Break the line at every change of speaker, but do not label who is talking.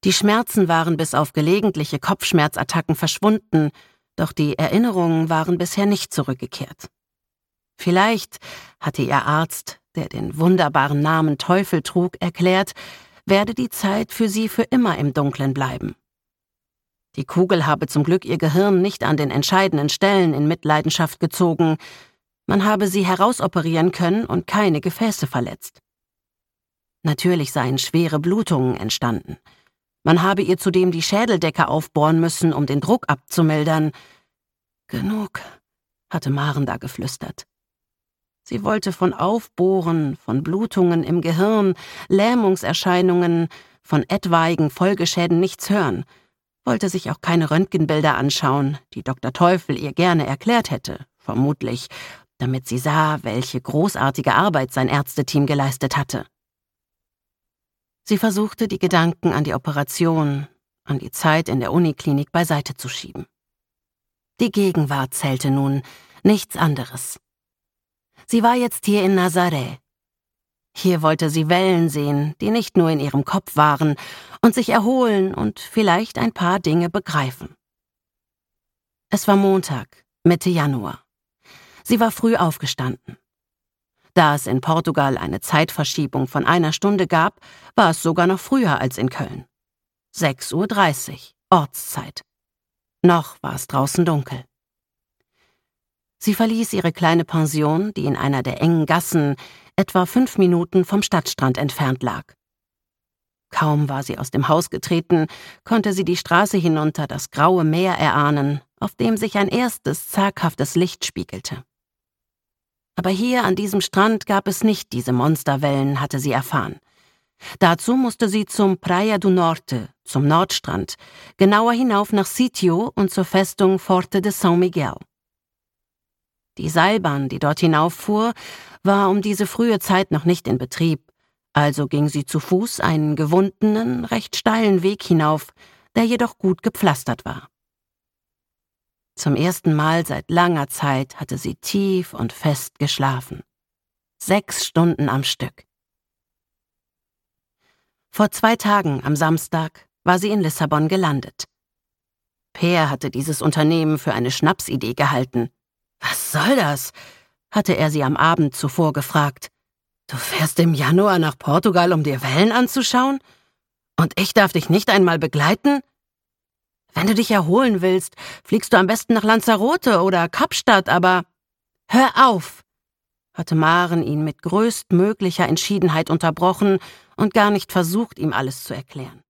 Die Schmerzen waren bis auf gelegentliche Kopfschmerzattacken verschwunden, doch die Erinnerungen waren bisher nicht zurückgekehrt. Vielleicht hatte ihr Arzt, der den wunderbaren Namen Teufel trug, erklärt, werde die Zeit für sie für immer im Dunkeln bleiben. Die Kugel habe zum Glück ihr Gehirn nicht an den entscheidenden Stellen in Mitleidenschaft gezogen. Man habe sie herausoperieren können und keine Gefäße verletzt. Natürlich seien schwere Blutungen entstanden. Man habe ihr zudem die Schädeldecke aufbohren müssen, um den Druck abzumildern. Genug, hatte Maren da geflüstert. Sie wollte von Aufbohren, von Blutungen im Gehirn, Lähmungserscheinungen, von etwaigen Folgeschäden nichts hören, wollte sich auch keine Röntgenbilder anschauen, die Dr. Teufel ihr gerne erklärt hätte, vermutlich, damit sie sah, welche großartige Arbeit sein Ärzteteam geleistet hatte. Sie versuchte, die Gedanken an die Operation, an die Zeit in der Uniklinik beiseite zu schieben. Die Gegenwart zählte nun, nichts anderes. Sie war jetzt hier in Nazaré. Hier wollte sie Wellen sehen, die nicht nur in ihrem Kopf waren, und sich erholen und vielleicht ein paar Dinge begreifen. Es war Montag, Mitte Januar. Sie war früh aufgestanden. Da es in Portugal eine Zeitverschiebung von 1 Stunde gab, war es sogar noch früher als in Köln. 6:30 Uhr, Ortszeit. Noch war es draußen dunkel. Sie verließ ihre kleine Pension, die in einer der engen Gassen etwa 5 Minuten vom Stadtstrand entfernt lag. Kaum war sie aus dem Haus getreten, konnte sie die Straße hinunter das graue Meer erahnen, auf dem sich ein erstes zaghaftes Licht spiegelte. Aber hier an diesem Strand gab es nicht diese Monsterwellen, hatte sie erfahren. Dazu musste sie zum Praia do Norte, zum Nordstrand, genauer hinauf nach Sítio und zur Festung Forte de São Miguel. Die Seilbahn, die dort hinauffuhr, war um diese frühe Zeit noch nicht in Betrieb, also ging sie zu Fuß einen gewundenen, recht steilen Weg hinauf, der jedoch gut gepflastert war. Zum ersten Mal seit langer Zeit hatte sie tief und fest geschlafen. 6 Stunden am Stück. Vor 2 Tagen, am Samstag, war sie in Lissabon gelandet. Peer hatte dieses Unternehmen für eine Schnapsidee gehalten. »Was soll das?« hatte er sie am Abend zuvor gefragt. »Du fährst im Januar nach Portugal, um dir Wellen anzuschauen? Und ich darf dich nicht einmal begleiten? Wenn du dich erholen willst, fliegst du am besten nach Lanzarote oder Kapstadt, aber hör auf!« hatte Maren ihn mit größtmöglicher Entschiedenheit unterbrochen und gar nicht versucht, ihm alles zu erklären.